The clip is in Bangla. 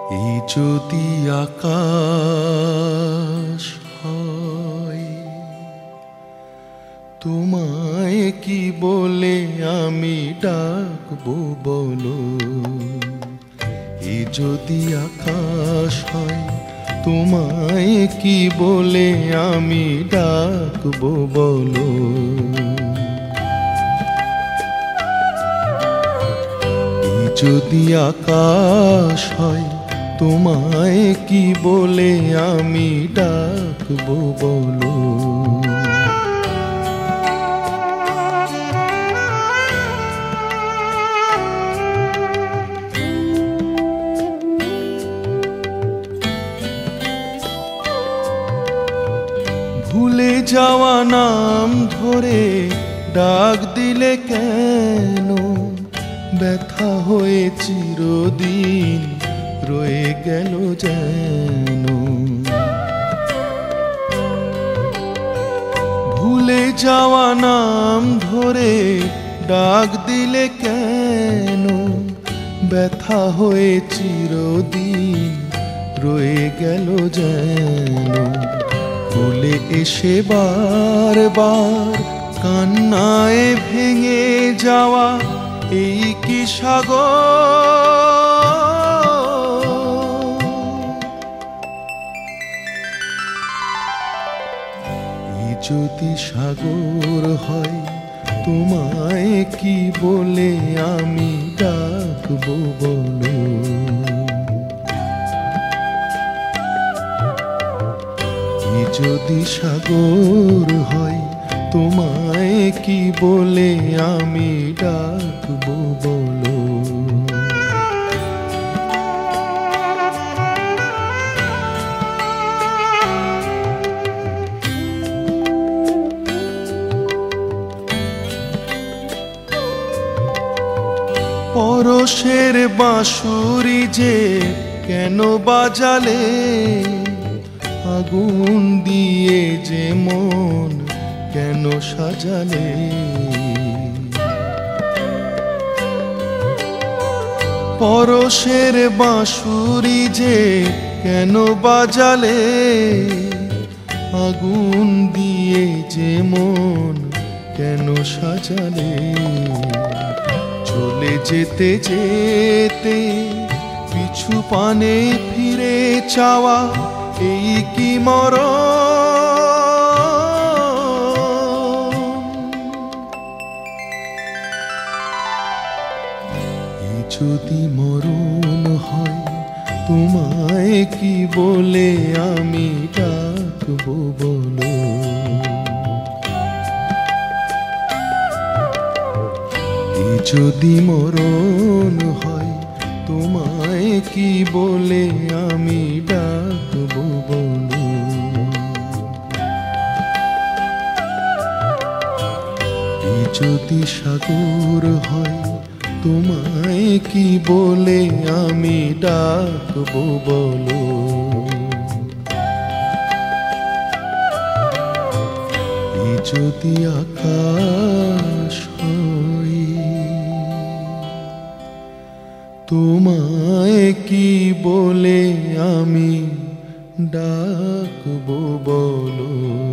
এই যদি আকাশ হয়, তোমায় কি বলে আমি ডাকবো বলো? এই যদি আকাশ হয়, তোমায় কি বলে আমি ডাকবো বলো? এই যদি আকাশ হয়, তোমায় কি বলে আমি ডাকবো বলো? ভুলে যাওয়া নাম ধরে ডাক দিলে কেন? ব্যথা হয়ে চিরদিন রয়ে গেল যেন। ভুলে যাওয়া নাম ধরে ডাক দিলে কেন? ব্যথা হয়ে চিরদিন রয়ে গেল যেন। ভুলে এসে বারবার কান্নায় ভেঙে যাওয়া এই কি সাগর? এই যদি সাগর হয়, তোমায় কি বলে আমি ডাকবো বলো? এই যদি সাগর হয়, তোমায় কি বলে আমি ডাকবো বলো? পরশের বাঁশুরি যে কেন বাজালে? আগুন দিয়ে যে মন কেন সাজালে? পরশের বাঁশুরি যে কেন বাজালে? আগুন দিয়ে যে মন কেন সাজালে? চলে যেতে যেতে পিছু পানে ফিরে চাওয়া এই কি মরণ? এই যদি মরণ হয়, তোমায় কি বলে আমি ডাকবো বলো? এই যদি মরণ হয়, তোমায় কি বলে আমি ডাকবো বলো? এই যদি সাগর হয়, তোমায় কি বলে আমি ডাকবো বলো? এই যদি আকাশ হয়, তোমায় কি বলে আমি ডাকবো বলো?